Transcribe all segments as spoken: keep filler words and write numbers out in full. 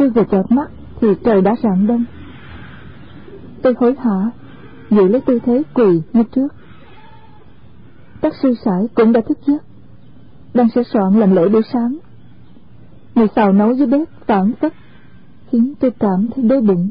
Tôi vừa chợp mắt thì trời đã rạng đông. Tôi hối hả giữ lấy tư thế quỳ như trước. Các sư sãi cũng đã thức giấc, đang sửa soạn làm lễ buổi sáng. Mùi xào nấu dưới bếp phảng phất khiến tôi cảm thấy đói bụng.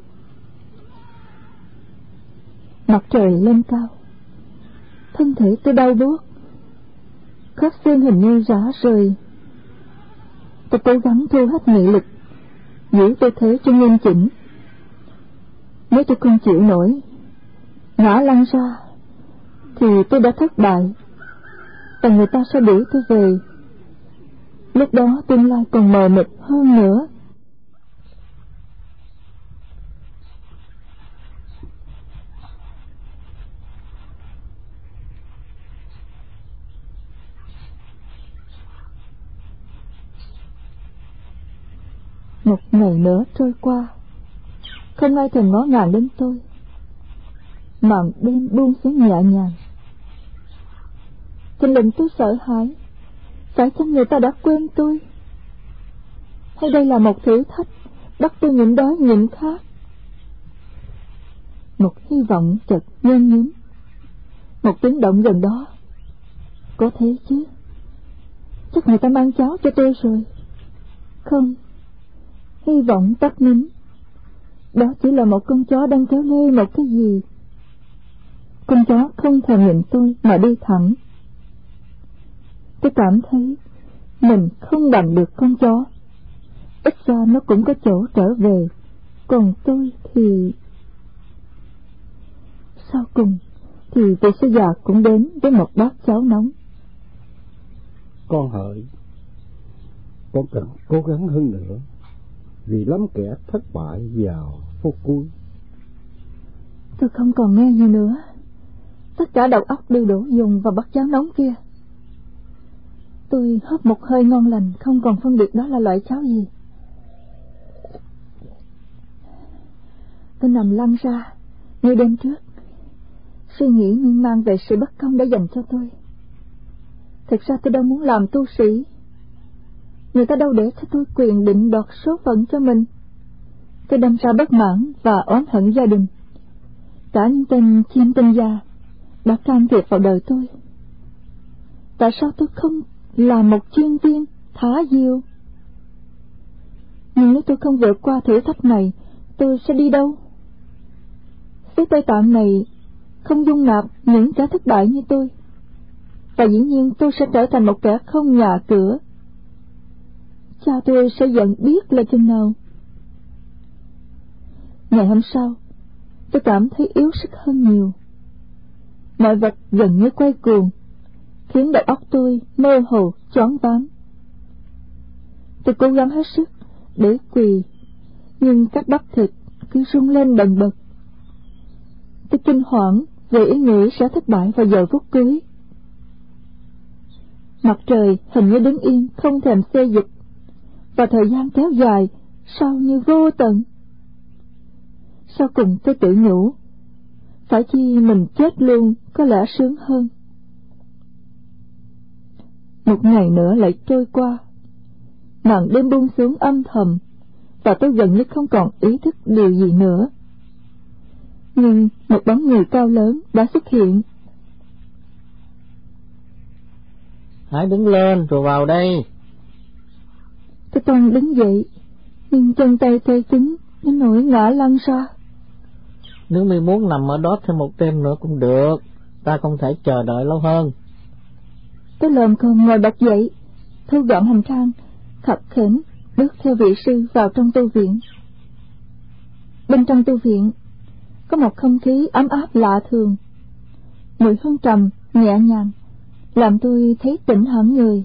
Mặt trời lên cao, thân thể tôi đau buốt, khớp xương hình như rã rời. Tôi cố gắng thu hết nghị lực, giữ tư thế cho nghiêm chỉnh. Nếu tôi không chịu nổi, ngã lăn ra, thì tôi đã thất bại, và người ta sẽ đuổi tôi về. Lúc đó tương lai còn mờ mịt hơn nữa. Một ngày nữa trôi qua, không ai thèm ngó ngàng đến tôi. Màn đêm buông xuống nhẹ nhàng. Trên lòng tôi sợ hãi, phải chăng người ta đã quên tôi? Hay đây là một thử thách bắt tôi nhịn đói nhịn khát? Một hy vọng chợt nhen nhóm, một tiếng động gần đó. Có thế chứ, chắc người ta mang cháo cho tôi rồi. Không, hy vọng tắt nín. Đó chỉ là một con chó đang kéo lê một cái gì. Con chó không thèm nhìn tôi mà đi thẳng. Tôi cảm thấy mình không bằng được con chó. Ít ra nó cũng có chỗ trở về. Còn tôi thì... Sau cùng thì vị sư già cũng đến với một bát cháo nóng. Con hỡi, con cần cố gắng hơn nữa, vì lắm kẻ thất bại vào phút cuối. Tôi không còn nghe gì nữa. Tất cả đầu óc đều đổ dồn vào bát cháo nóng kia. Tôi hớp một hơi ngon lành, không còn phân biệt đó là loại cháo gì. Tôi nằm lăn ra như đêm trước, suy nghĩ miên man về sự bất công đã dành cho tôi. Thực ra tôi đâu muốn làm tu sĩ. Người ta đâu để cho tôi quyền định đoạt số phận cho mình. Tôi đâm ra bất mãn và oán hận gia đình. Cả những tên chiêm tinh gia đã can thiệp vào đời tôi. Tại sao tôi không là một chuyên viên thả diều? Nhưng nếu tôi không vượt qua thử thách này, tôi sẽ đi đâu? Xứ Tây Tạng này không dung nạp những kẻ thất bại như tôi, và dĩ nhiên tôi sẽ trở thành một kẻ không nhà cửa. Cha tôi sẽ giận biết là chừng nào. Ngày hôm sau, tôi cảm thấy yếu sức hơn nhiều. Mọi vật gần như quay cuồng, khiến đầu óc tôi mơ hồ choáng váng. Tôi cố gắng hết sức để quỳ, nhưng các bắp thịt cứ rung lên bần bật. Tôi kinh hoảng về ý nghĩ sẽ thất bại vào giờ phút cưới. Mặt trời hình như đứng yên không thèm xê dịch, và thời gian kéo dài sao như vô tận. Sau cùng tôi tự nhủ, phải chi mình chết luôn có lẽ sướng hơn. Một ngày nữa lại trôi qua, màn đêm buông xuống âm thầm, và tôi gần như không còn ý thức điều gì nữa. Nhưng một bóng người cao lớn đã xuất hiện. Hãy đứng lên rồi vào đây. Tôi toan đứng dậy, nhưng chân tay tê cứng đến nỗi ngã lăn ra. Nếu mi muốn nằm ở đó thêm một đêm nữa cũng được, ta không thể chờ đợi lâu hơn. Tôi lồm cồm ngồi bật dậy, thu dọn hành trang, khập khểnh bước theo vị sư vào trong tu viện. Bên trong tu viện có một không khí ấm áp lạ thường. Mùi hương trầm nhẹ nhàng làm tôi thấy tỉnh hẳn người.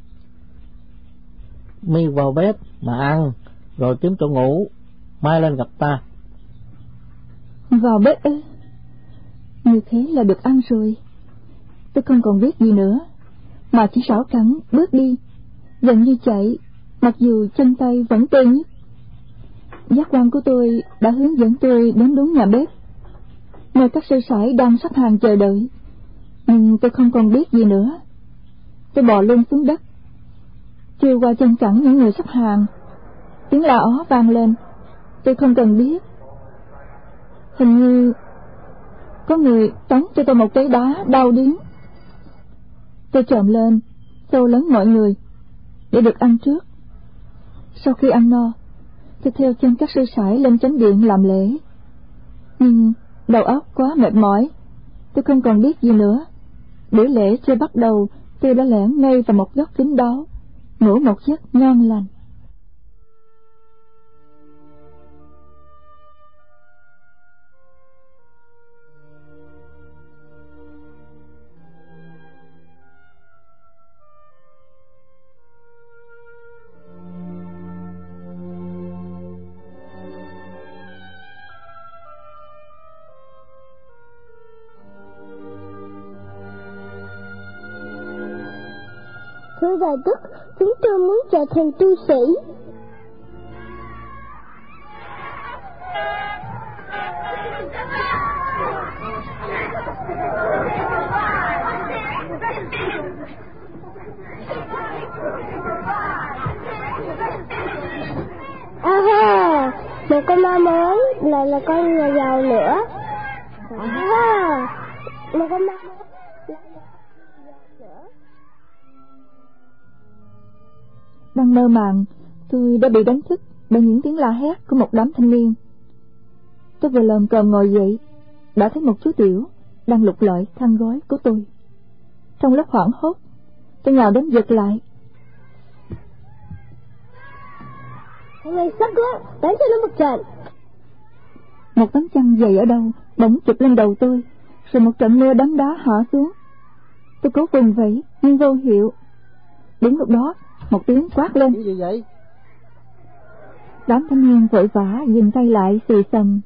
Mi vào bếp mà ăn, rồi kiếm chỗ ngủ, mai lên gặp ta. Vào bếp ư? Như thế là được ăn rồi. Tôi không còn biết gì nữa, mà chỉ rảo cẳng bước đi, gần như chạy, mặc dù chân tay vẫn tê nhức. Giác quan của tôi đã hướng dẫn tôi đến đúng nhà bếp, nơi các sư sãi đang sắp hàng chờ đợi. Nhưng tôi không còn biết gì nữa. Tôi bò lưng xuống đất, chưa qua chân cẳng những người sắp hàng tiếng la ó vang lên. Tôi không cần biết. Hình như có người tống cho tôi một cái đá đau điếng. Tôi trồm lên, xô lớn mọi người để được ăn trước. Sau khi ăn no, tôi theo chân các sư sãi lên chánh điện làm lễ. Nhưng đầu óc quá mệt mỏi, tôi không còn biết gì nữa. Buổi lễ chưa bắt đầu, tôi đã lẻn ngay vào một góc kín đáo, ngủ một giấc ngon lành. Thưa Đại Đức, chúng tôi muốn trở thành tu sĩ. À ha, một con ma mới, lại là con nhà giàu nữa. À ha, một con ma mới. Đang mơ màng, tôi đã bị đánh thức bởi những tiếng la hét của một đám thanh niên. Tôi vừa lồm cồm ngồi dậy, đã thấy một chú tiểu đang lục lọi khăn gói của tôi. Trong lúc hoảng hốt, tôi nhào đến giật lại. Thằng này sắc quá, đánh cho nó một trận. Một tấm chăn dày ở đâu bỗng chụp lên đầu tôi, rồi một trận mưa đấm đá hạ xuống. Tôi cố vùng vẫy nhưng vô hiệu. Đúng lúc đó, một tiếng quát lên. Cái gì vậy? Đám thanh niên vội vã dừng tay lại xì xầm.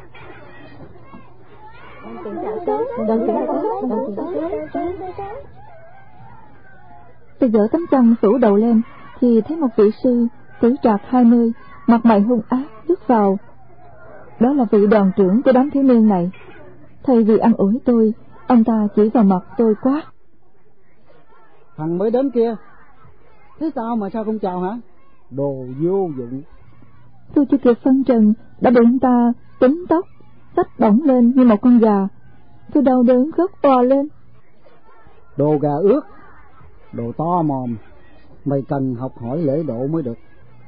Tôi giở tấm chăn phủ đầu lên thì thấy một vị sư tuổi trạc hai mươi, mặt mày hung ác bước vào. Đó là vị đoàn trưởng của đám thiếu niên này. Thay vì ăn ủi tôi, ông ta chỉ vào mặt tôi quát. Thằng mới đến kia, thế sao mà sao không chào hả? Đồ vô dụng. Tôi chưa kịp phân trần đã bị ông ta túm tóc, xách bổng lên như một con gà. Tôi đau đớn khóc òa lên. Đồ gà ướt, đồ to mồm, mày cần học hỏi lễ độ mới được.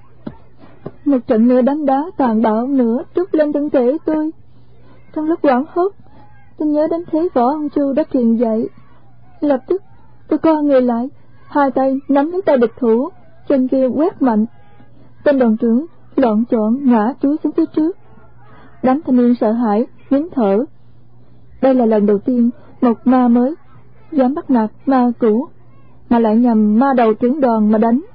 Một trận mưa đấm đá tàn bạo nữa trút lên thân thể tôi. Trong lúc hoảng hốt, tôi nhớ đến thế võ ông Chu đã truyền dạy. Lập tức tôi co người lại, hai tay nắm lấy tay địch thủ, chân kia quét mạnh. Tên đoàn trưởng lọn chọn ngã chúi xuống phía trước. Đám thanh niên sợ hãi nín thở. Đây là lần đầu tiên một ma mới dám bắt nạt ma cũ, mà lại nhằm ma đầu trưởng đoàn mà đánh.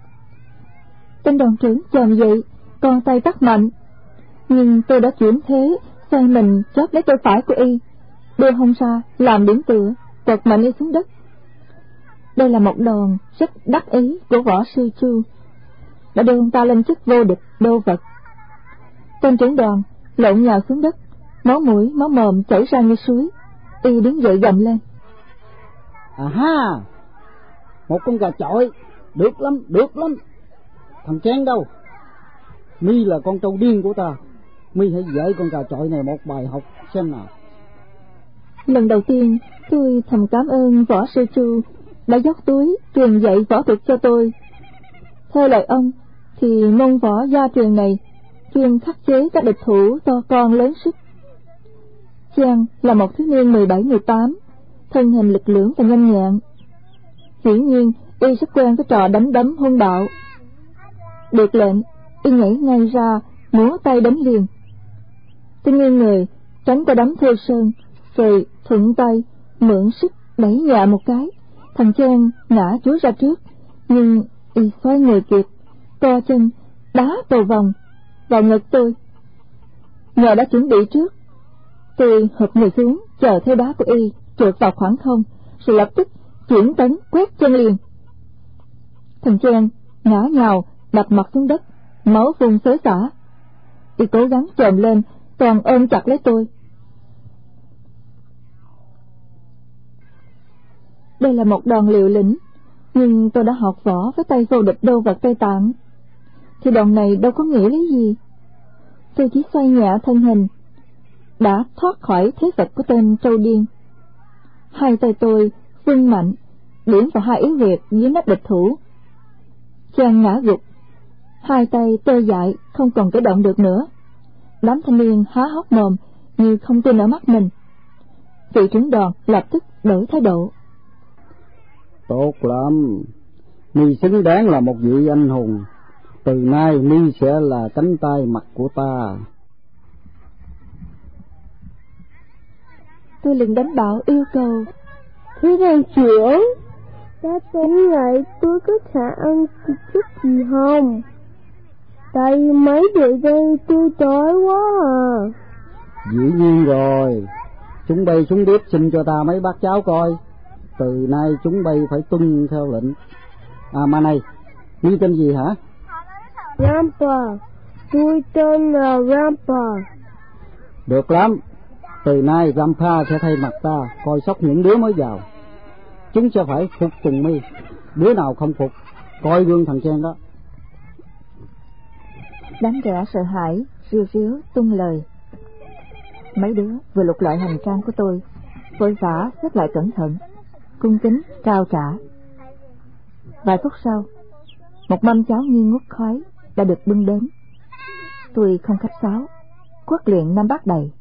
Tên đoàn trưởng chồm dậy, con tay tắt mạnh, nhưng tôi đã chuyển thế, xoay mình chóp lấy tay phải của y, đưa hông ra làm điểm tựa, quật mạnh y xuống đất. Đây là một đòn rất đắc ý của võ sư Chu, đã đưa ông ta lên chức vô địch đô vật. Tên trưởng đoàn lộn nhào xuống đất, máu mũi máu mồm chảy ra như suối. Y đứng dậy gầm lên. À ha, một con gà chọi, được lắm, được lắm. Thằng Chén đâu? Mi là con trâu điên của ta, Mi hãy dạy con gà chọi này một bài học xem nào. Lần đầu tiên tôi thầm cảm ơn võ sư Chu đã dốc túi truyền dạy võ thuật cho tôi. Theo lời ông thì môn võ gia truyền này chuyên khắc chế các địch thủ to con lớn sức. Chàng là một thiếu niên mười bảy mười tám, thân hình lực lưỡng và nhanh nhẹn. Hiển nhiên y rất quen với trò đánh đấm hung bạo. Được lệnh, y nhảy ngay ra múa tay đánh liền. Tôi nghiêng người tránh qua đấm Thêu Sơn, rồi thuận tay mượn sức đẩy nhẹ một cái. Thằng Chang ngã chúi ra trước, nhưng y xoay người kịp, co chân đá cầu vòng vào ngực tôi. Nhờ đã chuẩn bị trước, tôi hụp người xuống chờ theo đá của y trượt vào khoảng không, rồi lập tức chuyển tấn quét chân liền. Thằng Chang ngã nhào đập mặt xuống đất, máu phun xối xả. Y cố gắng chồm lên, toàn ôm chặt lấy tôi. Đây là một đòn liều lĩnh, nhưng tôi đã học võ với tay vô địch đô vật Tây Tạng. thì đoạn này đâu có nghĩa lý gì. Tôi chỉ xoay nhẹ thân hình, đã thoát khỏi thế vật của tên trâu điên. Hai tay tôi vung mạnh, điểm vào hai yếu huyệt dưới nách địch thủ. Chàng ngã gục, hai tay tê dại không còn cử động được nữa. Đám thanh niên há hốc mồm như không tin ở mắt mình. Vị trưởng đoàn lập tức đổi thái độ. Tốt lắm, mi xứng đáng là một vị anh hùng. Từ nay mi sẽ là cánh tay mặt của ta. Tôi liền đánh bảo yêu cầu. Thưa đoàn trưởng, đã tính lại tôi có khả ăn chút gì không? Tại mấy địa đây tôi đói quá à. Dĩ nhiên rồi, chúng bay xuống bếp xin cho ta mấy bát cháo coi. Từ nay chúng bay phải tuân theo lệnh. À mà này, mi tên gì hả? Rampa, tôi tên là Rampa. Được lắm, từ nay Rampa sẽ thay mặt ta coi sóc những đứa mới vào. Chúng sẽ phải phục tùng mi, đứa nào không phục coi gương thằng Chen đó. Đám trẻ sợ hãi riu riu tung lời. Mấy đứa vừa lục loại hành trang của tôi, vội vã xếp lại cẩn thận, cung kính trao trả. Vài phút sau, một mâm cháo nghi ngút khói đã được bưng đến. Tôi không khách sáo, quất liền năm bát đầy.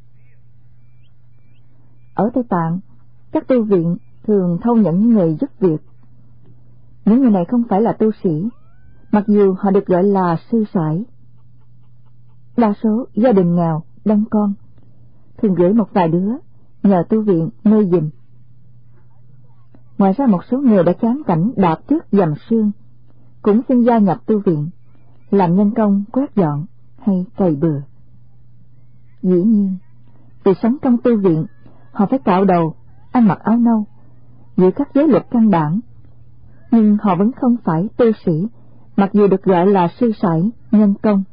Ở Tây Tạng, các tu viện thường thâu nhận những người giúp việc. Những người này không phải là tu sĩ, mặc dù họ được gọi là sư sãi. Đa số gia đình nghèo, đông con, thường gửi một vài đứa nhờ tu viện nuôi giùm. Ngoài ra một số người đã chán cảnh đạp tuyết dầm sương, cũng xin gia nhập tu viện, làm nhân công quét dọn hay cày bừa. Dĩ nhiên, vì sống trong tu viện, họ phải cạo đầu, ăn mặc áo nâu, giữ các giới luật căn bản, nhưng họ vẫn không phải tu sĩ, mặc dù được gọi là sư sãi, nhân công.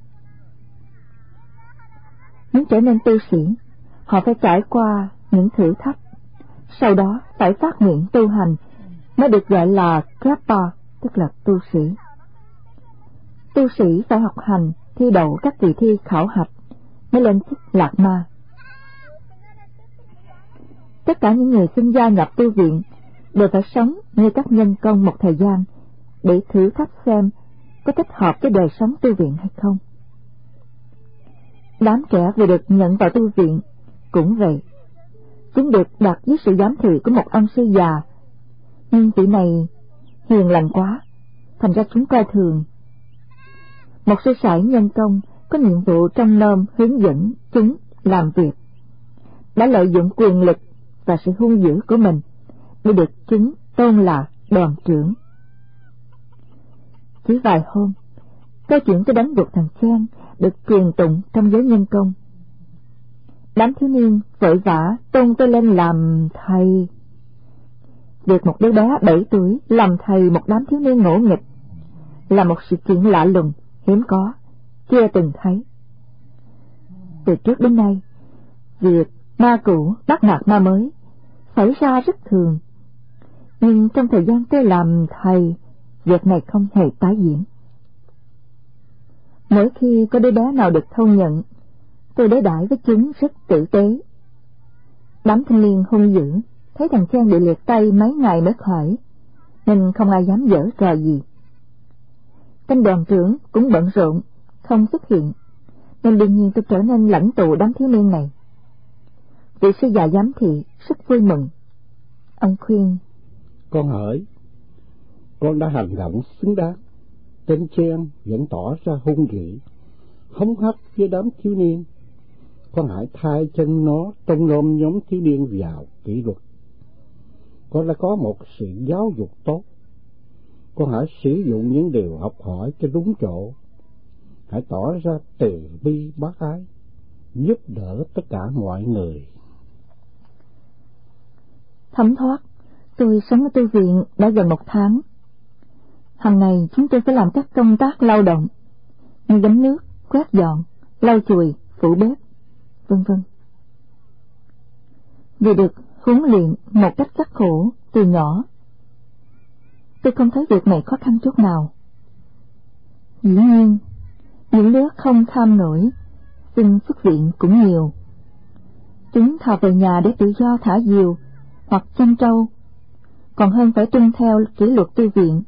Muốn trở nên tu sĩ, họ phải trải qua những thử thách, sau đó phải phát nguyện tu hành mới được gọi là Grappa, tức là tu sĩ. Tu sĩ phải học hành, thi đậu các kỳ thi khảo hạch mới lên chức lạc ma. Tất cả những người xin gia nhập tu viện đều phải sống như các nhân công một thời gian để thử thách xem có thích hợp với đời sống tu viện hay không. Đám trẻ vừa được nhận vào tu viện cũng vậy. Chúng được đặt dưới sự giám thị của một ông sư già, nhưng vị này hiền lành quá, thành ra chúng coi thường. Một sư sãi nhân công có nhiệm vụ trông nom hướng dẫn chúng làm việc, đã lợi dụng quyền lực và sự hung dữ của mình để được chúng tôn là đoàn trưởng. Chỉ vài hôm, câu chuyện tôi đánh gục thằng Chen được truyền tụng trong giới nhân công. Đám thiếu niên vội vã tôn tôi lên làm thầy. Việc một đứa bé bảy tuổi làm thầy một đám thiếu niên ngỗ nghịch là một sự kiện lạ lùng, hiếm có, chưa từng thấy. Từ trước đến nay, việc ma cũ bắt nạt ma mới xảy ra rất thường, nhưng trong thời gian tôi làm thầy, việc này không hề tái diễn. Mỗi khi có đứa bé nào được thâu nhận, tôi đối đãi với chúng rất tử tế. Đám thanh niên hung dữ thấy thằng Chen bị liệt tay mấy ngày mới khỏi, nên không ai dám giở trò gì. Tên đoàn trưởng cũng bận rộn, không xuất hiện, nên đương nhiên tôi trở nên lãnh tụ đám thiếu niên này. Vị sư già giám thị rất vui mừng. Ông khuyên: Con hỡi, con đã hành động xứng đáng. Tên Chen vẫn tỏ ra hung dữ, hống hách với đám thiếu niên. Con hãy thay chân nó trông nom nhóm thiếu niên vào kỷ luật. Con đã có một sự giáo dục tốt. Con hãy sử dụng những điều học hỏi cho đúng chỗ. Hãy tỏ ra từ bi bác ái, giúp đỡ tất cả mọi người. Thấm thoát, tôi sống ở tu viện đã gần một tháng. Hàng ngày chúng tôi phải làm các công tác lao động như gánh nước, quét dọn, lau chùi, phủ bếp, vân vân. Vì được huấn luyện một cách khắc khổ từ nhỏ, tôi không thấy việc này khó khăn chút nào. Dĩ nhiên, Những đứa không kham nổi, xin xuất viện cũng nhiều. Chúng thò về nhà để tự do thả diều hoặc chăn trâu, còn hơn phải tuân theo kỷ luật tu viện.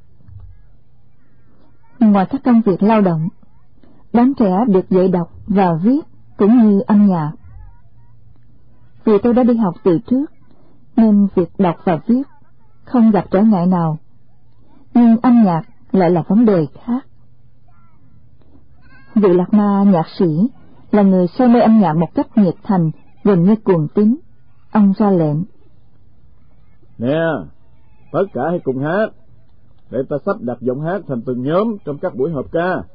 Ngoài các công việc lao động, đám trẻ được dạy đọc và viết cũng như âm nhạc. Vì tôi đã đi học từ trước, nên việc đọc và viết không gặp trở ngại nào, nhưng âm nhạc lại là vấn đề khác. Vị Lạc Ma nhạc sĩ là người say mê âm nhạc một cách nhiệt thành, gần như cuồng tín. Ông ra lệnh: Nè, tất cả hãy cùng hát, để ta sắp đặt giọng hát thành từng nhóm trong các buổi họp ca.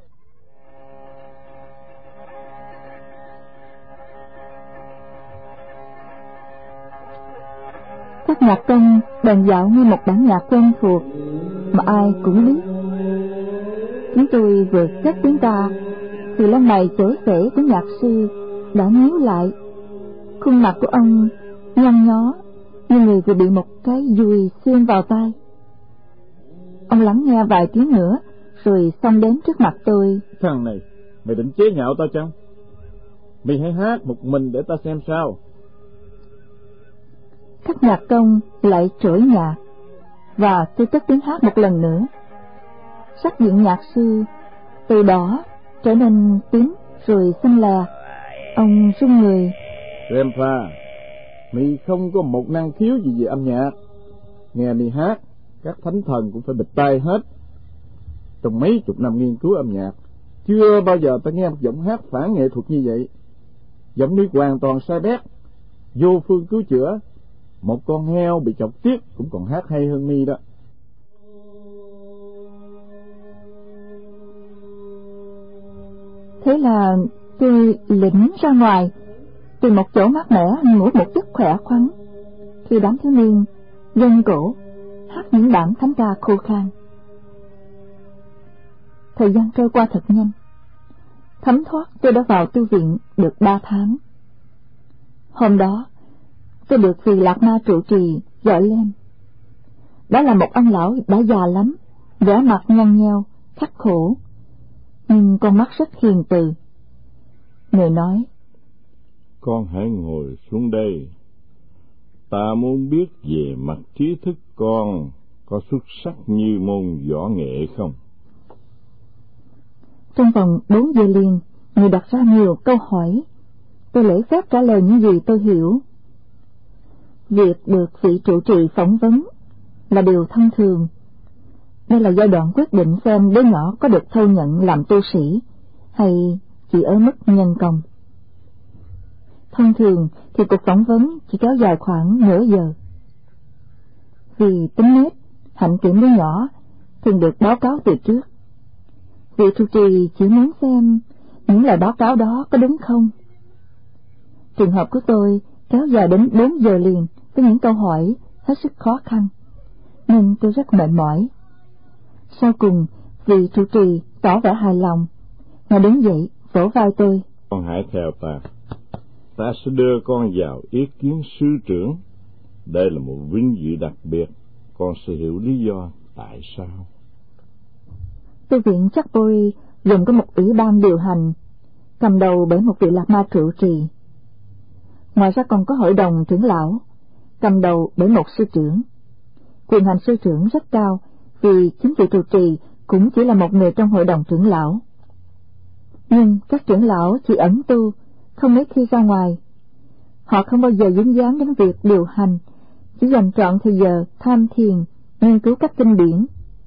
Các nhạc công bèn dạo như một bản nhạc quen thuộc mà ai cũng biết. Chúng tôi vừa cất tiếng ca thì lông mày chổi xể của nhạc sư đã nhíu lại. Khuôn mặt của ông nhăn nhó như người vừa bị một cái dùi xuyên vào tai. Ông lắng nghe vài tiếng nữa rồi xông đến trước mặt tôi. Thằng này, mày định chế nhạo tao chăng? Mày hãy hát một mình để ta xem sao. Các nhạc công lại trỗi nhạc, và tôi cất tiếng hát một lần nữa. Sắc diện nhạc sư từ đỏ trở nên tím rồi xanh lè. Ông run người. Rempa, mày không có một năng khiếu gì về âm nhạc. Nghe mày hát, các thánh thần cũng phải bịt tai hết. Trong mấy chục năm nghiên cứu âm nhạc, chưa bao giờ ta nghe một giọng hát phản nghệ thuật như vậy. Giọng đi hoàn toàn sai bét, vô phương cứu chữa. Một con heo bị chọc tiết cũng còn hát hay hơn mi đó. Thế là tôi lĩnh ra ngoài, tìm một chỗ mát mẻ ngủ một giấc khỏe khoắn, khi đám thiếu niên gân cổ hát những bản thánh ca khô khan. Thời gian trôi qua thật nhanh. Thấm thoát tôi đã vào tu viện được ba tháng. Hôm đó tôi được vị Lạc Ma trụ trì gọi lên. Đó là một ông lão đã già lắm, vẻ mặt nhăn nheo, khắc khổ, nhưng con mắt rất hiền từ. Người nói: Con hãy ngồi xuống đây. Ta muốn biết về mặt trí thức con có xuất sắc như môn võ nghệ không? Trong vòng bốn giờ liền, người đặt ra nhiều câu hỏi. Tôi lễ phép trả lời những gì tôi hiểu. Việc được vị trụ trì phỏng vấn là điều thông thường. Đây là giai đoạn quyết định xem đứa nhỏ có được thâu nhận làm tu sĩ hay chỉ ở mức nhân công. Thông thường thì cuộc phỏng vấn chỉ kéo dài khoảng nửa giờ. Vì tính nết, hạnh kiểm đứa nhỏ thường được báo cáo từ trước. Vị trụ trì chỉ muốn xem những lời báo cáo đó có đúng không. Trường hợp của tôi kéo dài đến bốn giờ liền với những câu hỏi hết sức khó khăn, nên tôi rất mệt mỏi. Sau cùng, vị trụ trì tỏ vẻ hài lòng, ngài đứng dậy vỗ vai tôi. Con hãy theo ta. Ta sẽ đưa con vào ý kiến sư trưởng. Đây là một vinh dự đặc biệt. Con sẽ hiểu lý do tại sao. Tu viện Chakpori gồm có một ủy ban điều hành, cầm đầu bởi một vị Lạc Ma trụ trì. Ngoài ra còn có hội đồng trưởng lão, cầm đầu bởi một sư trưởng. Quyền hành sư trưởng rất cao, vì chính vị trụ trì cũng chỉ là một người trong hội đồng trưởng lão. Nhưng các trưởng lão chỉ ẩn tu, không mấy khi ra ngoài. Họ không bao giờ dính dáng đến việc điều hành, chỉ dành trọn thời giờ tham thiền, nghiên cứu các kinh điển.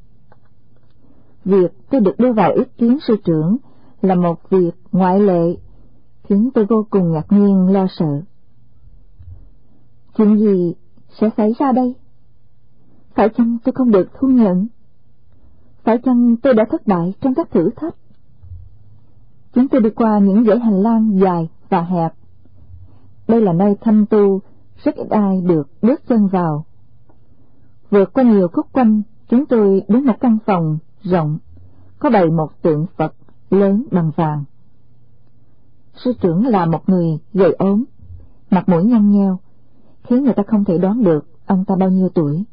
Việc tôi được đưa vào ý kiến sư trưởng là một việc ngoại lệ, khiến tôi vô cùng ngạc nhiên lo sợ. Chuyện gì sẽ xảy ra đây? Phải chăng tôi không được thu nhận? Phải chăng tôi đã thất bại trong các thử thách? Chúng tôi đi qua những dãy hành lang dài và hẹp. Đây là nơi thâm tu, rất ít ai được bước chân vào. Vượt qua nhiều khúc quanh, chúng tôi đến một căn phòng rộng, có bày một tượng Phật lớn bằng vàng. Sư trưởng là một người gầy ốm, mặt mũi nhăn nheo, khiến người ta không thể đoán được ông ta bao nhiêu tuổi.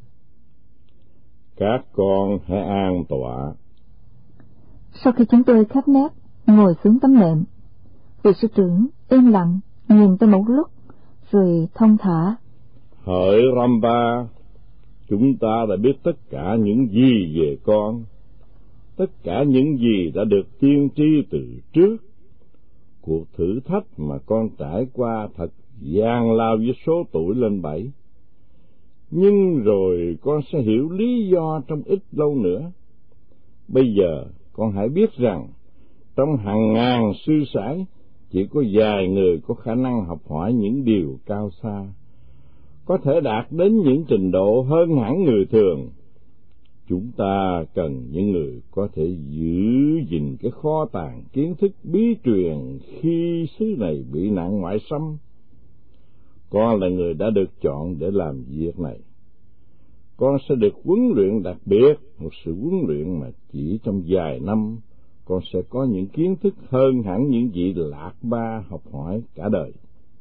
Các con hãy an tọa. Sau khi chúng tôi khép nép ngồi xuống tấm nệm. Vị sư trưởng im lặng nhìn tôi một lúc, rồi thong thả: Hỡi Ramba, chúng ta đã biết tất cả những gì về con, tất cả những gì đã được tiên tri từ trước. Cuộc thử thách mà con trải qua thật gian lao với số tuổi lên bảy. Nhưng rồi con sẽ hiểu lý do trong ít lâu nữa. Bây giờ con hãy biết rằng, trong hàng ngàn sư sãi, chỉ có vài người có khả năng học hỏi những điều cao xa, có thể đạt đến những trình độ hơn hẳn người thường. Chúng ta cần những người có thể giữ gìn cái kho tàng kiến thức bí truyền khi xứ này bị nạn ngoại xâm. Con là người đã được chọn để làm việc này. Con sẽ được huấn luyện đặc biệt, một sự huấn luyện mà chỉ trong vài năm con sẽ có những kiến thức hơn hẳn những vị lạc ba học hỏi cả đời.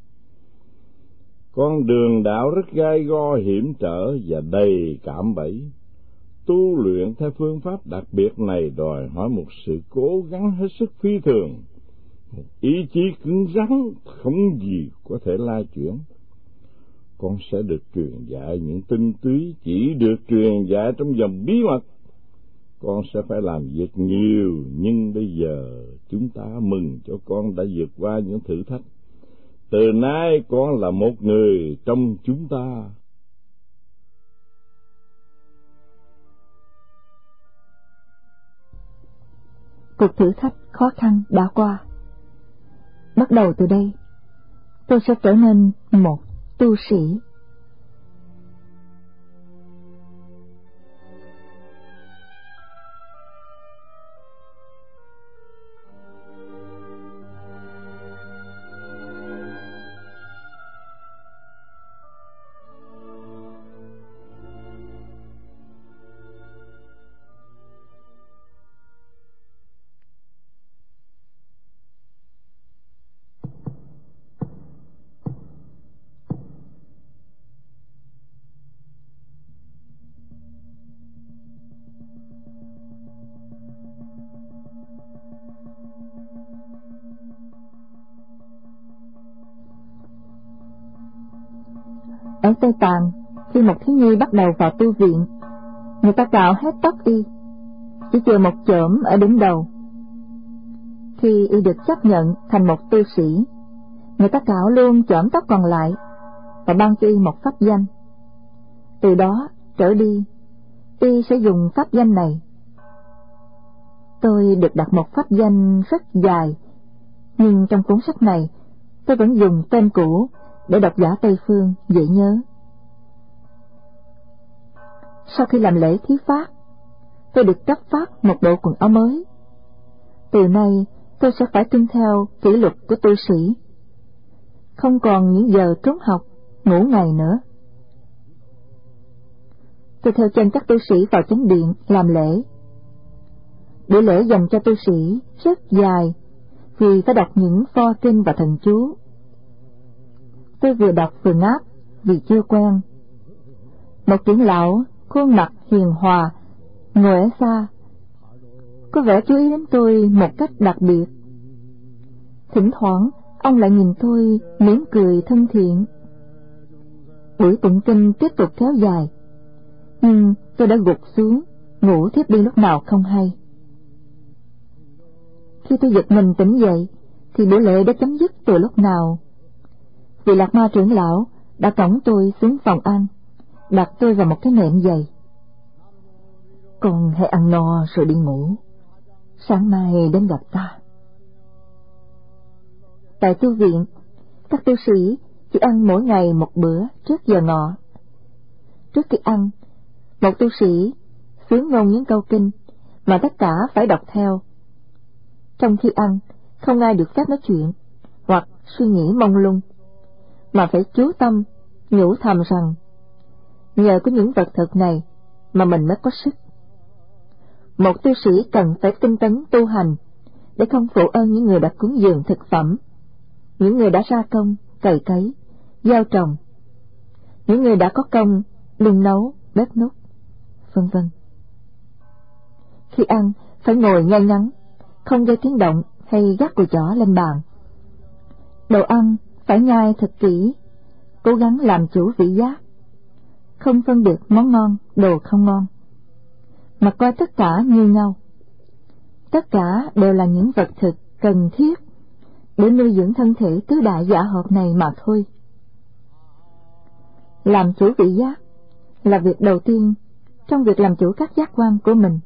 Con đường đạo rất gai go, hiểm trở và đầy cạm bẫy. Tu luyện theo phương pháp đặc biệt này đòi hỏi một sự cố gắng hết sức phi thường, một ý chí cứng rắn không gì có thể la chuyển. Con sẽ được truyền dạy những tinh túy chỉ được truyền dạy trong vòng bí mật. Con sẽ phải làm việc nhiều, nhưng bây giờ chúng ta mừng cho con đã vượt qua những thử thách. Từ nay con là một người trong chúng ta. Cuộc thử thách khó khăn đã qua. Bắt đầu từ đây, tôi sẽ trở nên một tu sĩ. Ở Tây Tạng, khi một thiếu nhi bắt đầu vào tu viện, người ta cạo hết tóc y, chỉ chừa một chởm ở đỉnh đầu. Khi y được chấp nhận thành một tu sĩ, người ta cạo luôn chởm tóc còn lại và ban cho y một pháp danh. Từ đó trở đi, y sẽ dùng pháp danh này. Tôi được đặt một pháp danh rất dài, nhưng trong cuốn sách này tôi vẫn dùng tên cũ để độc giả Tây Phương dễ nhớ. Sau khi làm lễ thí phát, tôi được cấp phát một bộ quần áo mới. Từ nay tôi sẽ phải tuân theo kỷ luật của tu sĩ, không còn những giờ trốn học, ngủ ngày nữa. Tôi theo chân các tu sĩ vào chánh điện làm lễ. Buổi lễ dành cho tu sĩ rất dài, vì phải đọc những pho kinh và thần chú. Tôi vừa đọc vừa ngáp vì chưa quen. Một trưởng lão khuôn mặt hiền hòa ngồi ở xa, có vẻ chú ý đến tôi một cách đặc biệt. Thỉnh thoảng ông lại nhìn tôi mỉm cười thân thiện. Buổi tụng kinh tiếp tục kéo dài, nhưng tôi đã gục xuống ngủ thiếp đi lúc nào không hay. Khi tôi giật mình tỉnh dậy thì buổi lễ đã chấm dứt từ lúc nào. Vị Lạc Ma trưởng lão đã cõng tôi xuống phòng ăn, đặt tôi vào một cái nệm dày. Con hãy ăn no rồi đi ngủ, sáng mai đến gặp ta. Tại tu viện, các tu sĩ chỉ ăn mỗi ngày một bữa trước giờ ngọ. Trước khi ăn, một tu sĩ xướng ngôn những câu kinh mà tất cả phải đọc theo. Trong khi ăn, không ai được phép nói chuyện hoặc suy nghĩ mông lung, mà phải chú tâm nhủ thầm rằng nhờ có những vật thực này mà mình mới có sức. Một tu sĩ cần phải tinh tấn tu hành để không phụ ơn những người đã cúng dường thực phẩm, những người đã ra công cày cấy, gieo trồng, những người đã có công đun nấu, bếp núc, vân vân. Khi ăn phải ngồi ngay ngắn, không gây tiếng động hay gác cùi chỏ lên bàn. Đồ ăn phải nhai thật kỹ, cố gắng làm chủ vị giác, không phân biệt món ngon, đồ không ngon, mà coi tất cả như nhau. Tất cả đều là những vật thực cần thiết để nuôi dưỡng thân thể tứ đại giả hợp này mà thôi. Làm chủ vị giác là việc đầu tiên trong việc làm chủ các giác quan của mình.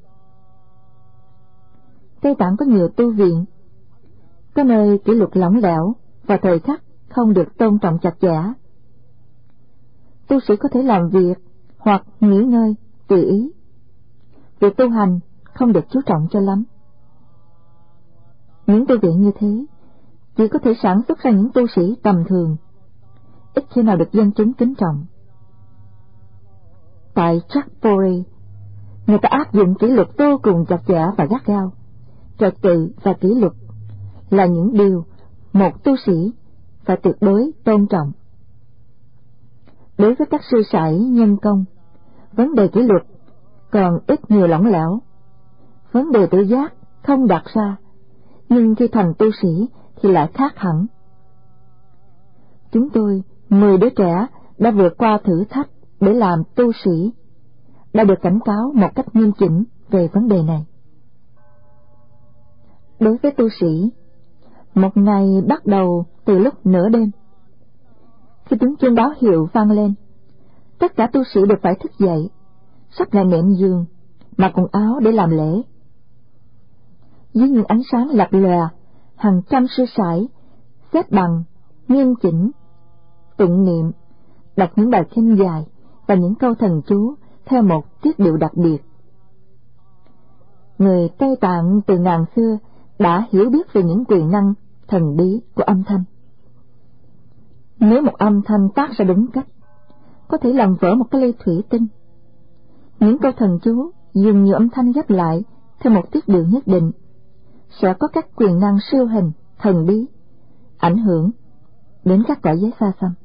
Tây Tạng có nhiều tu viện, có nơi kỷ luật lỏng lẻo và thời khắc không được tôn trọng chặt chẽ. Tu sĩ có thể làm việc hoặc nghỉ ngơi tùy ý. Việc tu hành không được chú trọng cho lắm. Những tu viện như thế chỉ có thể sản xuất ra những tu sĩ tầm thường, ít khi nào được dân chúng kính trọng. Tại Chakpori, người ta áp dụng kỷ luật vô cùng chặt chẽ và gắt gao. Trật tự và kỷ luật là những điều một tu sĩ phải tuyệt đối tôn trọng. Đối với các sư sãi nhân công, vấn đề kỷ luật còn ít nhiều lỏng lẻo. Vấn đề tự giác không đặt ra, nhưng khi thành tu sĩ thì lại khác hẳn. Chúng tôi, mười đứa trẻ đã vượt qua thử thách để làm tu sĩ, đã được cảnh cáo một cách nghiêm chỉnh về vấn đề này. Đối với tu sĩ, một ngày bắt đầu từ lúc nửa đêm. Khi tiếng chuông báo hiệu vang lên, tất cả tu sĩ đều phải thức dậy, sắp lại nệm giường, mặc quần áo để làm lễ. Dưới những ánh sáng lập lòe, hàng trăm sư sãi xếp bằng, nghiêm chỉnh, tụng niệm, đọc những bài kinh dài và những câu thần chú theo một tiết điệu đặc biệt. Người Tây Tạng từ ngàn xưa đã hiểu biết về những quyền năng thần bí của âm thanh. Nếu một âm thanh phát ra đúng cách, có thể làm vỡ một cái ly thủy tinh. Những câu thần chú dùng nhiều âm thanh ghép lại theo một tiết điệu nhất định sẽ có các quyền năng siêu hình, thần bí, ảnh hưởng đến các cõi giới xa xăm.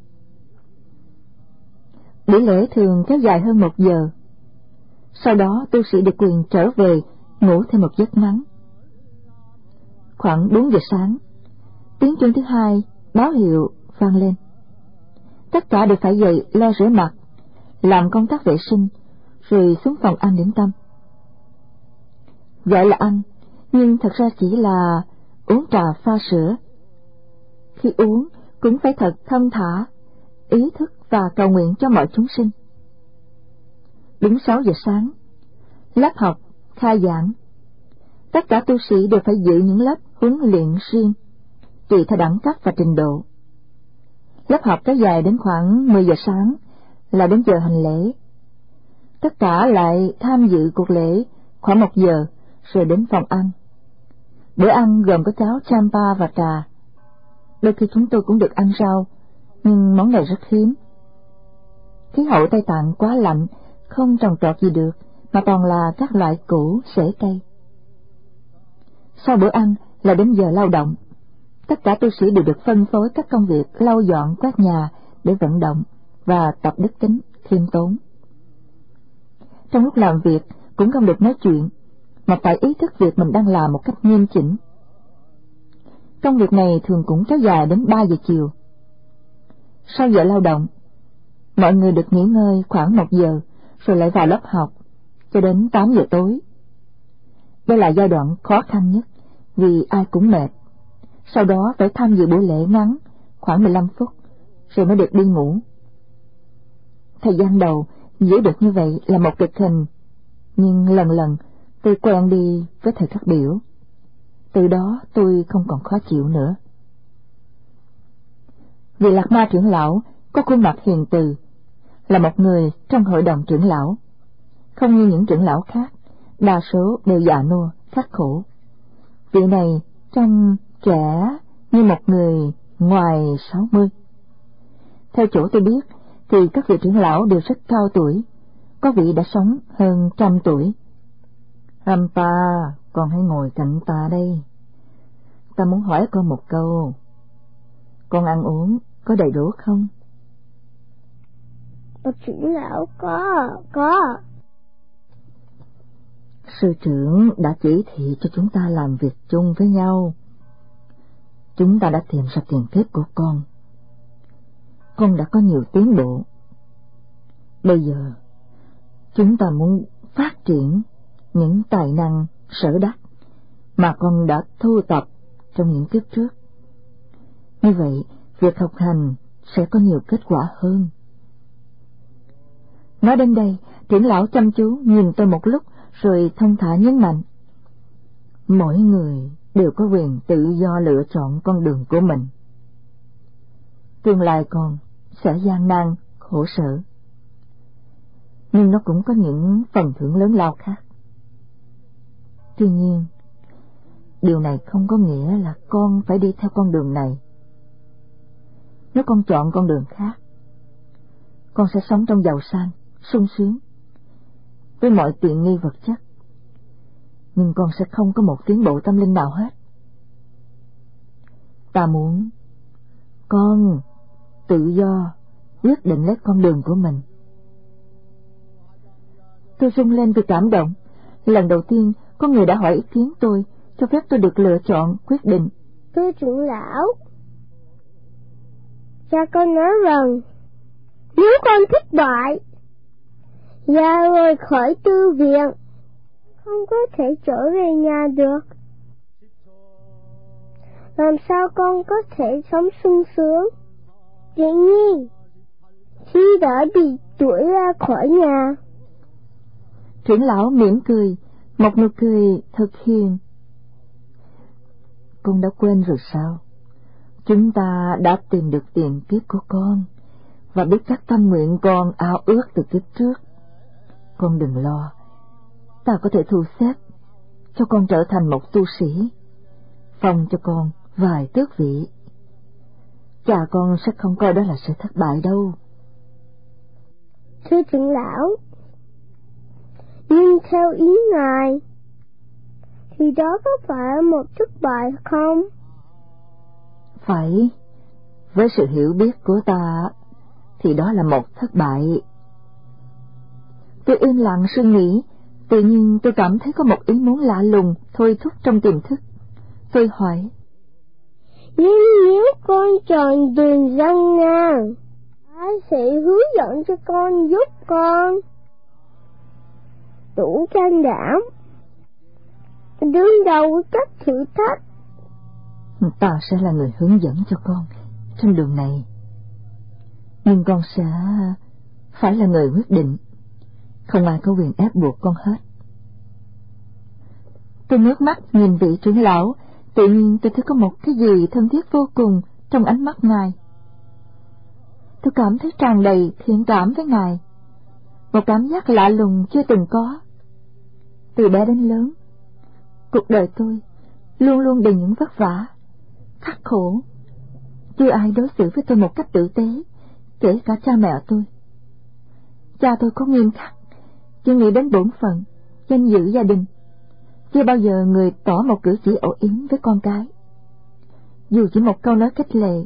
Buổi lễ thường kéo dài hơn một giờ. Sau đó tu sĩ được quyền trở về ngủ thêm một giấc ngắn. Khoảng bốn giờ sáng, tiếng chuông thứ hai báo hiệu vang lên. Tất cả đều phải dậy lo rửa mặt, làm công tác vệ sinh, rồi xuống phòng ăn điểm tâm. Gọi là ăn, nhưng thật ra chỉ là uống trà pha sữa. Khi uống cũng phải thật thông thả, ý thức và cầu nguyện cho mọi chúng sinh. Đúng sáu giờ sáng, lớp học khai giảng. Tất cả tu sĩ đều phải dự những lớp huấn luyện riêng, tùy theo đẳng cấp và trình độ. Lớp học kéo dài đến khoảng mười giờ sáng là đến giờ hành lễ. Tất cả lại tham dự cuộc lễ khoảng một giờ rồi đến phòng ăn. Bữa ăn gồm có cháo champa và trà. Đôi khi chúng tôi cũng được ăn rau, nhưng món này rất hiếm. Khí hậu Tây Tạng quá lạnh, không trồng trọt gì được, mà toàn là các loại củ, rễ cây. Sau bữa ăn là đến giờ lao động. Tất cả tu sĩ đều được phân phối các công việc lau dọn quét nhà để vận động và tập đức tính khiêm tốn. Trong lúc làm việc cũng không được nói chuyện, mà phải ý thức việc mình đang làm một cách nghiêm chỉnh. Công việc này thường cũng kéo dài đến ba giờ chiều. Sau giờ lao động, mọi người được nghỉ ngơi khoảng một giờ rồi lại vào lớp học cho đến tám giờ tối. Đây là giai đoạn khó khăn nhất vì ai cũng mệt. Sau đó phải tham dự buổi lễ ngắn khoảng mười lăm phút rồi mới được đi ngủ. Thời gian đầu giữ được như vậy là một cực hình, nhưng lần lần tôi quen đi với thời khắc biểu. Từ đó tôi không còn khó chịu nữa. Vị Lạc Ma trưởng lão có khuôn mặt hiền từ, là một người trong hội đồng trưởng lão. Không như những trưởng lão khác, đa số đều già nua, khắc khổ. Vị này trông trẻ như một người ngoài sáu mươi. Theo chỗ tôi biết thì các vị trưởng lão đều rất cao tuổi, có vị đã sống hơn trăm tuổi. Rampa, con hãy ngồi cạnh ta đây. Ta muốn hỏi con một câu. Con ăn uống có đầy đủ không? Bậc trưởng lão có, có. Sư trưởng đã chỉ thị cho chúng ta làm việc chung với nhau, chúng ta đã tìm ra tiền kiếp của con. Con đã có nhiều tiến bộ. Bây giờ, chúng ta muốn phát triển những tài năng sở đắc mà con đã thu tập trong những kiếp trước. Như vậy, việc học hành sẽ có nhiều kết quả hơn. Nói đến đây, trưởng lão chăm chú nhìn tôi một lúc rồi thông thả nhấn mạnh: mỗi người đều có quyền tự do lựa chọn con đường của mình. Tương lai con sẽ gian nan, khổ sở, nhưng nó cũng có những phần thưởng lớn lao khác. Tuy nhiên, điều này không có nghĩa là con phải đi theo con đường này. Nếu con chọn con đường khác, con sẽ sống trong giàu sang, sung sướng, với mọi tiện nghi vật chất, nhưng con sẽ không có một tiến bộ tâm linh nào hết. Ta muốn con tự do quyết định lấy con đường của mình. Tôi rung lên vì cảm động. Lần đầu tiên có người đã hỏi ý kiến tôi, cho phép tôi được lựa chọn, quyết định. Thưa trưởng lão, cha con nói rằng nếu con thất bại và rồi khỏi tư viện, không có thể trở về nhà được. Làm sao con có thể sống sung sướng? Dĩ nhiên, khi đã bị đuổi ra khỏi nhà. Trưởng lão mỉm cười, một nụ cười thật hiền. Con đã quên rồi sao? Chúng ta đã tìm được tiền kiếp của con và biết các tâm nguyện con ao ước từ kiếp trước. Con đừng lo, ta có thể thu xếp cho con trở thành một tu sĩ, phong cho con vài tước vị. Cha con sẽ không coi đó là sự thất bại đâu. Thưa trưởng lão, nhưng theo ý ngài thì đó có phải một thất bại không? Phải, với sự hiểu biết của ta thì đó là một thất bại. Tôi im lặng suy nghĩ, tự nhiên tôi cảm thấy có một ý muốn lạ lùng thôi thúc trong tiềm thức. Tôi hỏi: Nhưng nếu con chọn đường gian nan, ai sẽ hướng dẫn cho con, giúp con đủ can đảm đương đầu với các thử thách? Ta sẽ là người hướng dẫn cho con trên đường này, nhưng con sẽ phải là người quyết định, không ai có quyền ép buộc con hết. Tôi ngước mắt nhìn vị trưởng lão, tự nhiên tôi thấy có một cái gì thân thiết vô cùng trong ánh mắt ngài. Tôi cảm thấy tràn đầy thiện cảm với ngài, một cảm giác lạ lùng chưa từng có. Từ bé đến lớn, cuộc đời tôi luôn luôn đầy những vất vả, khắc khổ. Chưa ai đối xử với tôi một cách tử tế, kể cả cha mẹ tôi. Cha tôi có nghiêm khắc, chỉ nghĩ đến bổn phận, danh dự gia đình. Chưa bao giờ người tỏ một cử chỉ ổ yếm với con cái, dù chỉ một câu nói khích lệ.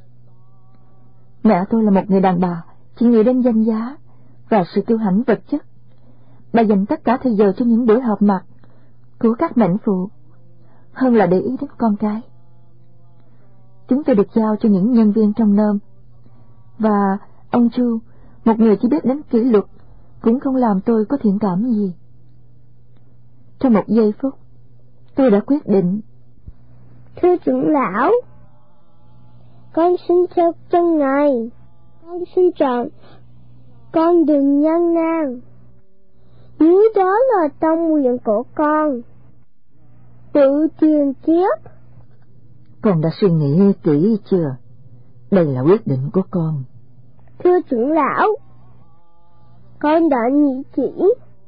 Mẹ tôi là một người đàn bà, chỉ nghĩ đến danh giá và sự kiêu hãnh vật chất. Bà dành tất cả thời giờ cho những buổi họp mặt của các mệnh phụ, hơn là để ý đến con cái. Chúng tôi được giao cho những nhân viên trong nôm, và ông Chu, một người chỉ biết đến kỷ luật, cũng không làm tôi có thiện cảm gì. Trong một giây phút, tôi đã quyết định: Thưa trưởng lão, con xin theo chân ngài. Con xin chọn con đường gian nan, nếu đó là tâm nguyện của con. Tự truyền kiếp. Con đã suy nghĩ kỹ chưa? Đây là quyết định của con. Thưa trưởng lão, con đã nghĩ kỹ,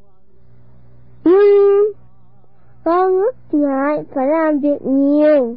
nhưng con rất ngại phải làm việc nhiều.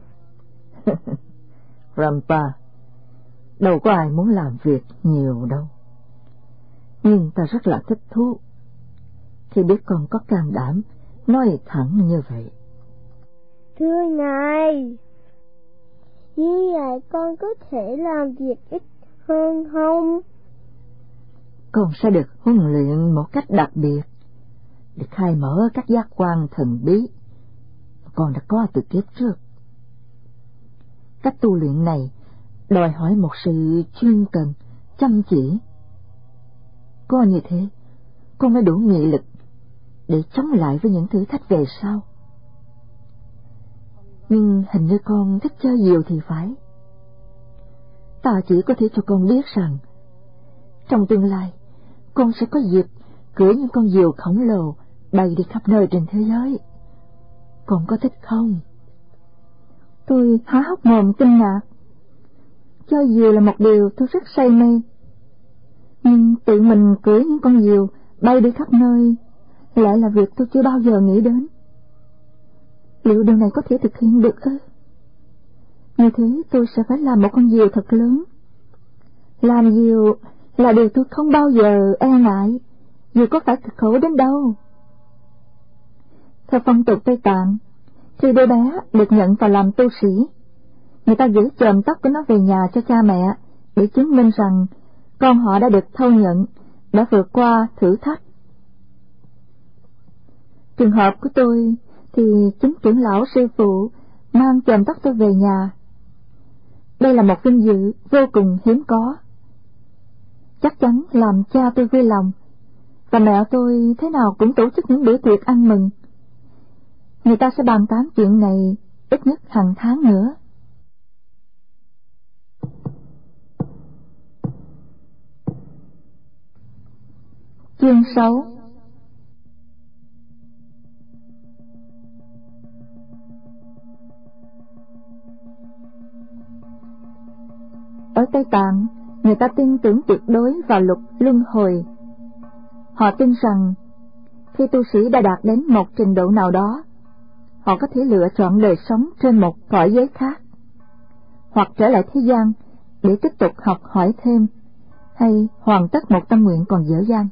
Rampa, đâu có ai muốn làm việc nhiều đâu. Nhưng ta rất là thích thú khi biết con có can đảm nói thẳng như vậy. Thưa ngài, như vậy con có thể làm việc ít hơn không? Con sẽ được huấn luyện một cách đặc biệt để khai mở các giác quan thần bí con đã có từ kiếp trước. cách tu luyện này đòi hỏi một sự chuyên cần, chăm chỉ. Có như thế, con mới đủ nghị lực để chống lại với những thử thách về sau. Nhưng hình như con thích chơi diều thì phải. Ta chỉ có thể cho con biết rằng trong tương lai con sẽ có dịp cưỡi những con diều khổng lồ bay đi khắp nơi trên thế giới. Con có thích không? Tôi há hốc mồm kinh ngạc. Chơi diều là một điều tôi rất say mê, nhưng tự mình cưỡi những con diều bay đi khắp nơi lại là việc tôi chưa bao giờ nghĩ đến. Liệu điều này có thể thực hiện được ư? Như thế tôi sẽ phải làm một con diều thật lớn. Làm diều là điều tôi không bao giờ e ngại, dù có phải cực khổ đến đâu. Theo phong tục Tây Tạng, khi đứa bé được nhận vào làm tu sĩ, người ta giữ chòm tóc của nó về nhà cho cha mẹ để chứng minh rằng con họ đã được thâu nhận, đã vượt qua thử thách. Trường hợp của tôi thì chính trưởng lão sư phụ mang chòm tóc tôi về nhà. Đây là một vinh dự vô cùng hiếm có. Chắc chắn làm cha tôi vui lòng, và mẹ tôi thế nào cũng tổ chức những bữa tiệc ăn mừng. Người ta sẽ bàn tán chuyện này ít nhất hàng tháng nữa. Chương sáu. Ở Tây Tạng, người ta tin tưởng tuyệt đối vào luật luân hồi. Họ tin rằng khi tu sĩ đã đạt đến một trình độ nào đó, họ có thể lựa chọn đời sống trên một cõi giới khác, hoặc trở lại thế gian để tiếp tục học hỏi thêm, hay hoàn tất một tâm nguyện còn dở dang.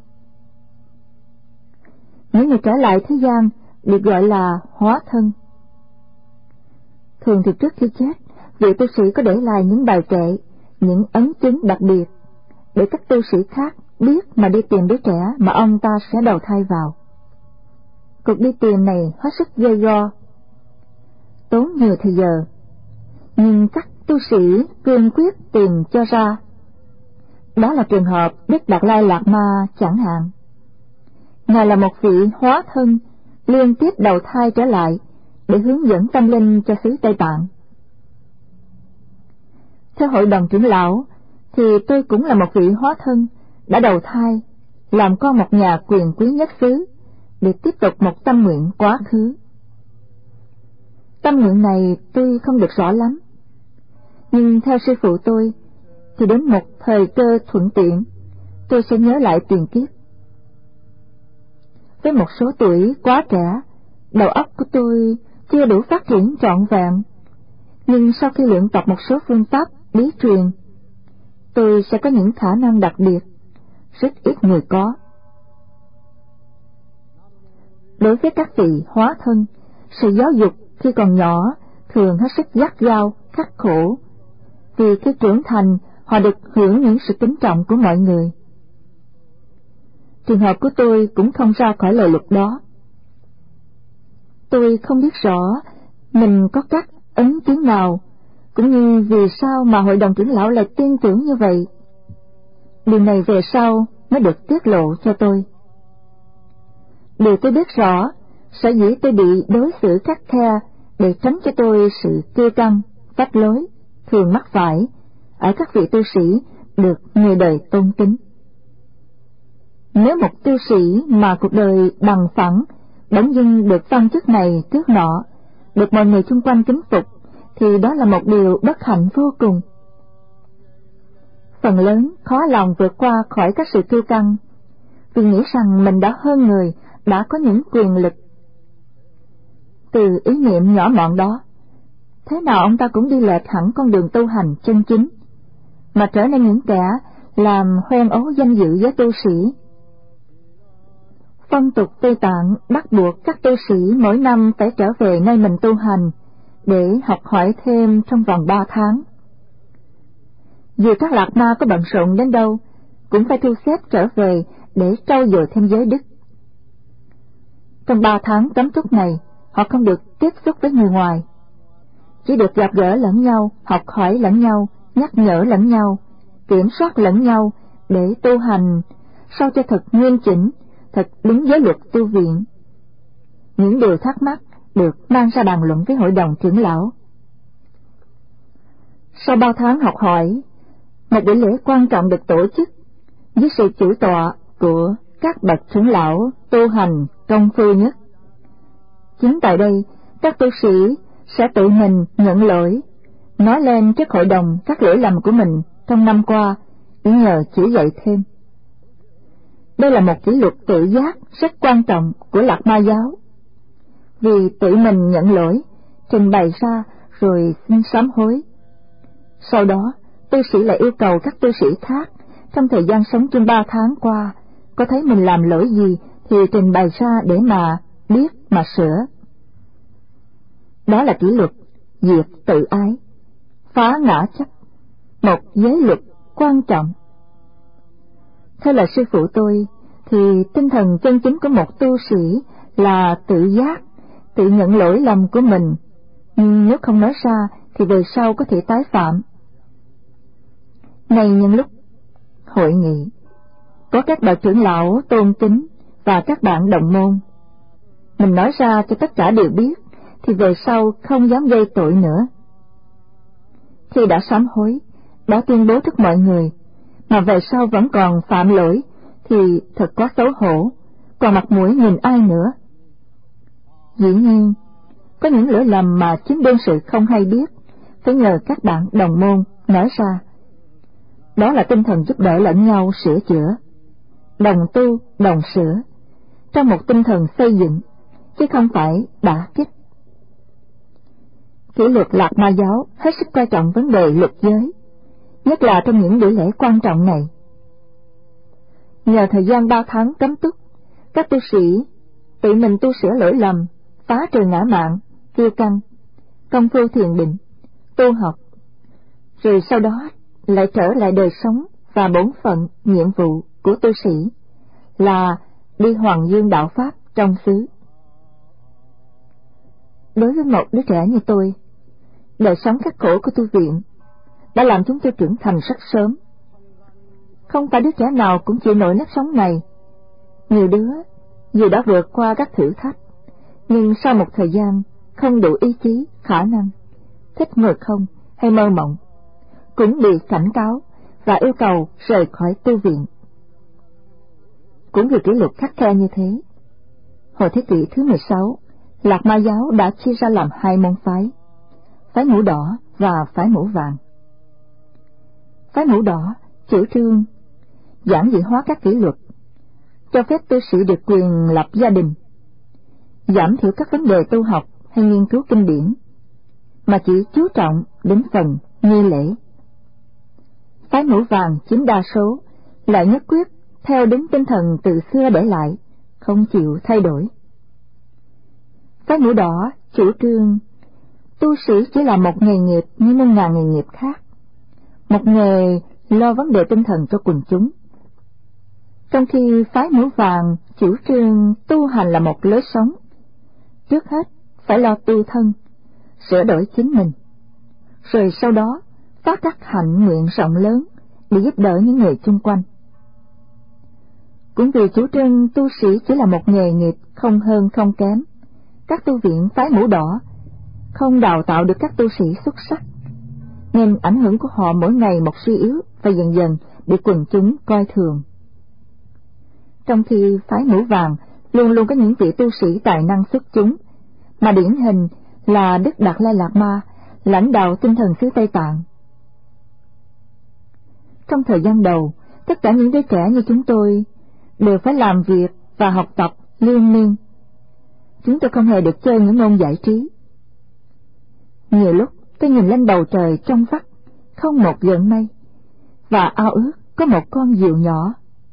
Những người trở lại thế gian được gọi là hóa thân. Thường thì trước khi chết, vị tu sĩ có để lại những bài kệ, những ấn chứng đặc biệt để các tu sĩ khác biết mà đi tìm đứa trẻ mà ông ta sẽ đầu thai vào. Cuộc đi tìm này hết sức dây go, tốn nhiều thời giờ, nhưng các tu sĩ cương quyết tìm cho ra. Đó là trường hợp Đức Đạt Lai Lạt Ma chẳng hạn. Ngài là một vị hóa thân liên tiếp đầu thai trở lại để hướng dẫn tâm linh cho xứ Tây Tạng. Theo hội đồng trưởng lão thì tôi cũng là một vị hóa thân đã đầu thai làm con một nhà quyền quý nhất xứ để tiếp tục một tâm nguyện quá khứ. Tâm nguyện này tôi không được rõ lắm, nhưng theo sư phụ tôi thì đến một thời cơ thuận tiện tôi sẽ nhớ lại tiền kiếp. Với một số tuổi quá trẻ, đầu óc của tôi chưa đủ phát triển trọn vẹn, nhưng sau khi luyện tập một số phương pháp bí truyền, tôi sẽ có những khả năng đặc biệt, rất ít người có. Đối với các vị hóa thân, sự giáo dục khi còn nhỏ thường hết sức gắt gao, khắc khổ, vì khi trưởng thành họ được hưởng những sự kính trọng của mọi người. Trường hợp của tôi cũng không ra khỏi lời luật đó. Tôi không biết rõ mình có các ấn chứng nào, cũng như vì sao mà hội đồng trưởng lão lại tin tưởng như vậy. Điều này về sau mới được tiết lộ cho tôi. Điều tôi biết rõ, sở dĩ tôi bị đối xử khắt khe để tránh cho tôi sự kiêu căng, phách lối, thường mắc phải ở các vị tu sĩ được người đời tôn kính. Nếu một tu sĩ mà cuộc đời bằng phẳng bỗng dưng được phong chức này tước nọ, được mọi người xung quanh kính phục, thì đó là một điều bất hạnh vô cùng. Phần lớn khó lòng vượt qua khỏi các sự kiêu căng, vì nghĩ rằng mình đã hơn người, đã có những quyền lực. Từ ý niệm nhỏ mọn đó, thế nào ông ta cũng đi lệch hẳn con đường tu hành chân chính, mà trở nên những kẻ làm hoen ố danh dự với tu sĩ. Phong tục Tây Tạng bắt buộc các tu sĩ mỗi năm phải trở về nơi mình tu hành để học hỏi thêm trong vòng ba tháng. Dù các lạc ma có bận rộn đến đâu, cũng phải thu xếp trở về để trau dồi thêm giới đức. Trong ba tháng cấm túc này, họ không được tiếp xúc với người ngoài. chỉ được gặp gỡ lẫn nhau, học hỏi lẫn nhau, nhắc nhở lẫn nhau, kiểm soát lẫn nhau để tu hành sao cho thật nghiêm chỉnh, thật đúng với luật tu viện. Những điều thắc mắc được mang ra bàn luận với hội đồng trưởng lão. Sau bao tháng học hỏi, một buổi lễ quan trọng được tổ chức dưới sự chủ tọa của các bậc trưởng lão tu hành công phu nhất. Chính tại đây, các tu sĩ sẽ tự mình nhận lỗi, nói lên trước hội đồng các lỗi lầm của mình trong năm qua để nhờ chỉ dạy thêm. Đây là một kỷ luật tự giác rất quan trọng của Lạc Ma giáo, vì tự mình nhận lỗi, trình bày ra rồi xin sám hối. Sau đó, tu sĩ lại yêu cầu các tu sĩ khác trong thời gian sống chung ba tháng qua có thấy mình làm lỗi gì thì trình bày ra để mà biết mà sửa. Đó là kỷ luật diệt tự ái, phá ngã chấp, một giới luật quan trọng. Theo lời sư phụ tôi thì tinh thần chân chính của một tu sĩ là tự giác, tự nhận lỗi lầm của mình, nhưng nếu không nói ra thì về sau có thể tái phạm. Này nhân lúc hội nghị có các bậc trưởng lão tôn kính và các bạn đồng môn, mình nói ra cho tất cả đều biết thì về sau không dám gây tội nữa. Khi đã sám hối, đã tuyên bố trước mọi người, mà về sau vẫn còn phạm lỗi thì thật quá xấu hổ, còn mặt mũi nhìn ai nữa. Dĩ nhiên, có những lỗi lầm mà chính đương sự không hay biết, phải nhờ các bạn đồng môn nói ra. Đó là tinh thần giúp đỡ lẫn nhau sửa chữa, đồng tu, đồng sửa, trong một tinh thần xây dựng, chứ không phải đả kích. Kỷ luật Lạc Ma giáo hết sức coi trọng vấn đề luật giới, nhất là trong những buổi lễ quan trọng này. Nhờ thời gian ba tháng cấm túc, các tu sĩ tự mình tu sửa lỗi lầm, phá trừ ngã mạn, kiêu căng, công phu thiền định, tu học, rồi sau đó lại trở lại đời sống và bổn phận nhiệm vụ của tu sĩ là đi hoàng dương đạo pháp trong xứ. Đối với một đứa trẻ như tôi, đời sống khắc khổ của tu viện đã làm chúng tôi trưởng thành rất sớm. Không phải đứa trẻ nào cũng chịu nổi nếp sống này. Nhiều đứa dù đã vượt qua các thử thách, nhưng sau một thời gian không đủ ý chí, khả năng, thích ngồi không hay mơ mộng, cũng bị cảnh cáo và yêu cầu rời khỏi tu viện. Cũng vì kỷ luật khắt khe như thế, hồi thế kỷ thứ mười sáu, Lạc Ma giáo đã chia ra làm hai môn phái, phái mũ đỏ và phái mũ vàng. Phái mũ đỏ chủ trương giản dị hóa các kỷ luật, cho phép tu sĩ được quyền lập gia đình, giảm thiểu các vấn đề tu học hay nghiên cứu kinh điển, mà chỉ chú trọng đến phần nghi lễ. Phái mũ vàng chiếm đa số, lại nhất quyết theo đúng tinh thần từ xưa để lại, không chịu thay đổi. Phái mũ đỏ chủ trương tu sĩ chỉ là một nghề nghiệp như muôn ngàn nghề nghiệp khác, một nghề lo vấn đề tinh thần cho quần chúng. Trong khi phái mũ vàng chủ trương tu hành là một lối sống, trước hết phải lo tu thân, sửa đổi chính mình, rồi sau đó phát các hạnh nguyện rộng lớn để giúp đỡ những người chung quanh. Cũng vì chủ trương tu sĩ chỉ là một nghề nghiệp không hơn không kém, các tu viện phái mũ đỏ không đào tạo được các tu sĩ xuất sắc, nên ảnh hưởng của họ mỗi ngày một suy yếu và dần dần bị quần chúng coi thường. Trong khi phái mũ vàng luôn luôn có những vị tu sĩ tài năng xuất chúng, mà điển hình là Đức Đạt Lai Lạt Ma, lãnh đạo tinh thần xứ Tây Tạng. Trong thời gian đầu, tất cả những đứa trẻ như chúng tôi đều phải làm việc và học tập liên miên. Chúng tôi không hề được chơi những môn giải trí. Nhiều lúc tôi nhìn lên bầu trời trong vắt, không một gợn mây, và ao ước có một con diều nhỏ.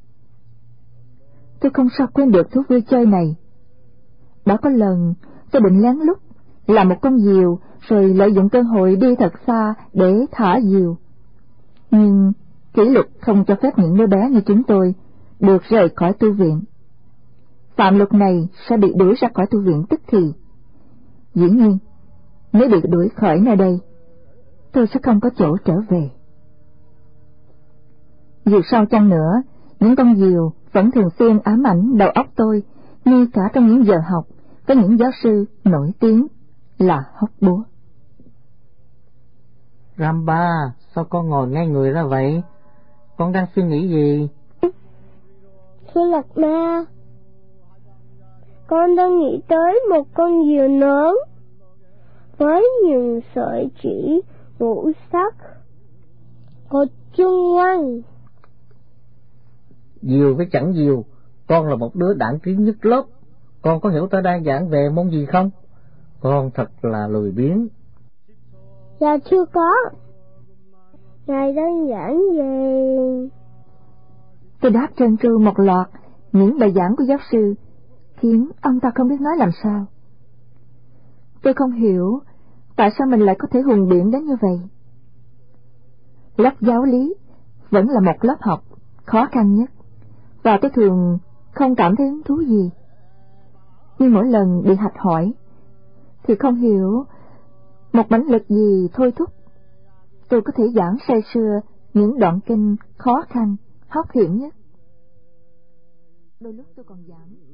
Tôi không sao quên được thú vui chơi này. Đã có lần tôi định lén lút làm một con diều, rồi lợi dụng cơ hội đi thật xa để thả diều. Nhưng kỷ luật không cho phép những đứa bé như chúng tôi được rời khỏi tu viện. Phạm luật này sẽ bị đuổi ra khỏi tu viện tức thì. Dĩ nhiên, Nếu bị đuổi khỏi nơi đây, tôi sẽ không có chỗ trở về. Dù sao chăng nữa, những con diều vẫn thường xuyên ám ảnh đầu óc tôi, ngay cả trong những giờ học với những giáo sư nổi tiếng là hóc búa. Ramba, sao con ngồi ngay người ra vậy? Con đang suy nghĩ gì? Thưa Lạc Ma, con đang nghĩ tới một con diều lớn với những sợi chỉ ngũ sắc có chung quanh. Diều với chẳng diều, con là một đứa đảng trí nhất lớp. Con có hiểu ta đang giảng về môn gì không? Con thật là lười biếng. Dạ chưa có. Ngài đang giảng về... Tôi đáp trơn tru một loạt những bài giảng của giáo sư, khiến ông ta không biết nói làm sao. Tôi không hiểu tại sao mình lại có thể hùng biện đến như vậy. Lớp giáo lý vẫn là một lớp học khó khăn nhất, và tôi thường không cảm thấy hứng thú gì. Nhưng mỗi lần bị hạch hỏi thì không hiểu một mãnh lực gì thôi thúc tôi có thể giảng say sưa những đoạn kinh khó khăn, hóc hiểm nhất. Đôi lúc tôi còn giảng